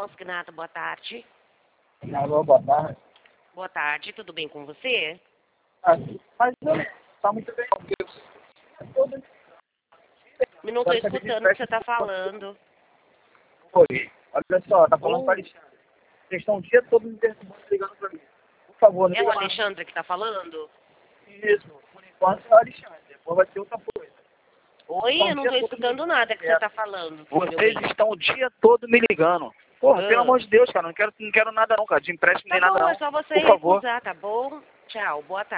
consignado, boa tarde. Alô, boa tarde. Boa tarde, tudo bem com você? Mas não está muito bem, porque Eu não estou escutando o que você está falando. Oi, olha só, tá falando com o Alexandre. Vocês estão o dia todo me perturbando, ligando pra mim. Por favor, não É o liga mais. Alexandre que está falando? Isso, por enquanto é o Alexandre, depois vai ser outra coisa. Oi, eu não estou escutando nada que você está falando. meu Vocês bem. estão o dia todo me ligando. Porra, pelo amor de Deus, cara, não quero nada não, cara, de empréstimo Tá nem nada bom, não. é só você Por favor. recusar, tá bom? Tchau, boa tarde.